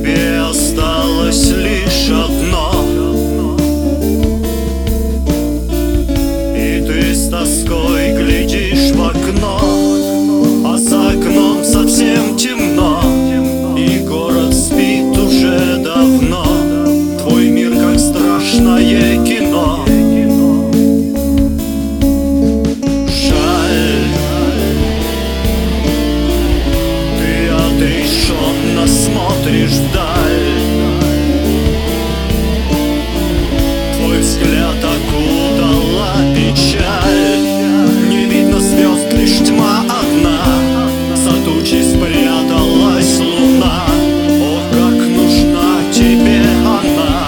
тебе осталось лишь одно, и ты с тоской глядишь в окно, а за окном совсем темно, и город спит уже давно. Твой мир как страшное кино. Жаль, ты отрешенно смотришь вдаль, твой взгляд окутала печаль. Не видно звезд, лишь тьма одна, за тучей спряталась луна. О, как нужна тебе она!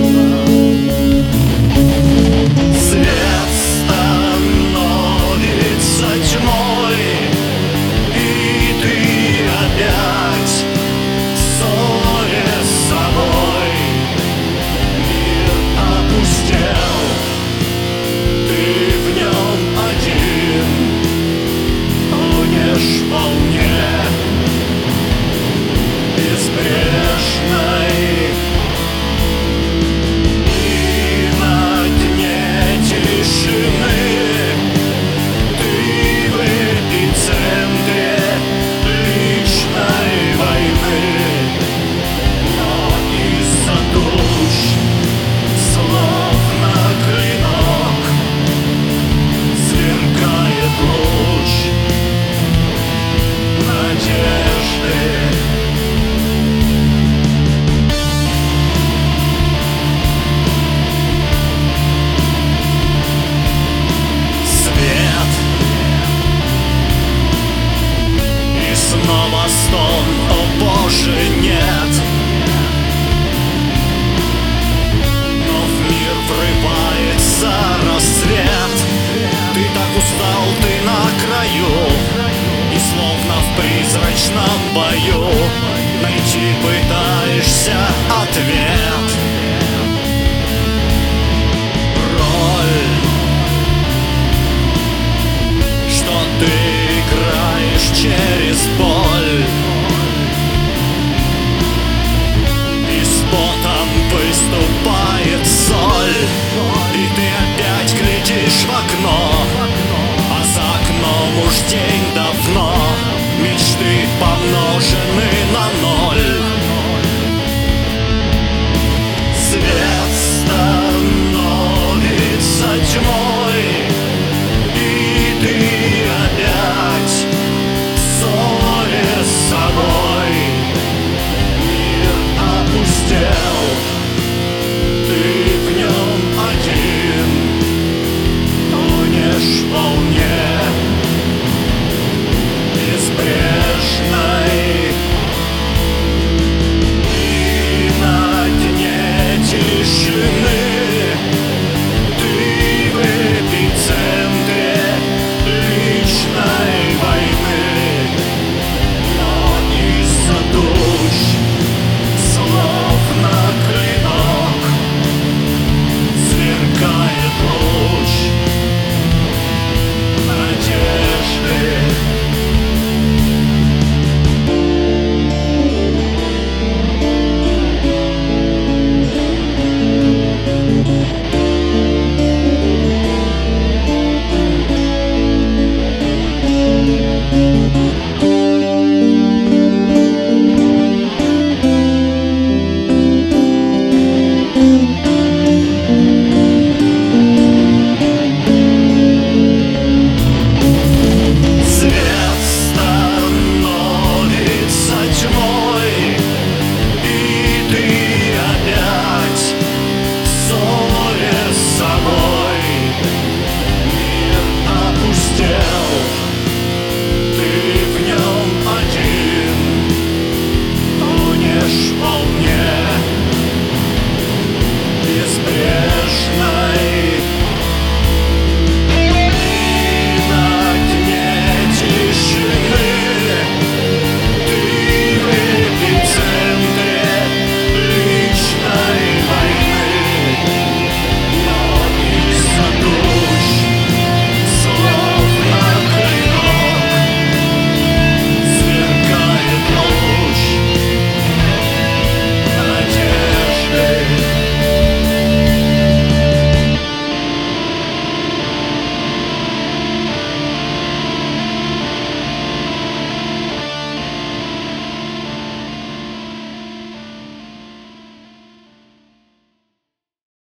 Свет становится тьмой, и ты опять в ссоре с собой. Мир опустел, ты в нем один, тонешь в волне безбрежной, и на дне тишины ты в эпицентре личной войны. Но из-за туч, словно клинок, сверкает луч надежды. Свет, и снова стон, о Боже, нет. Но в мир врывается рассвет. Ты так устал, ты на краю, и словно в призрачном бою найти пытаешься ответ. Роль, что ты играешь через боль, и с потом выступает соль, и ты опять глядишь в окно, а за окном уж день давно, мечты помножены на ноль. Свет становится тьмой, и ты опять в ссоре с собой. Мир опустел, ты в нем один, тонешь в волне безбрежной, и на дне тишины ты в эпицентре личной войны. Но из-за туч, словно клинок, сверкает луч надежды. Свет становится тьмой, и ты опять в ссоре с собой. Мир опустел, ты в нем один, тонешь в волне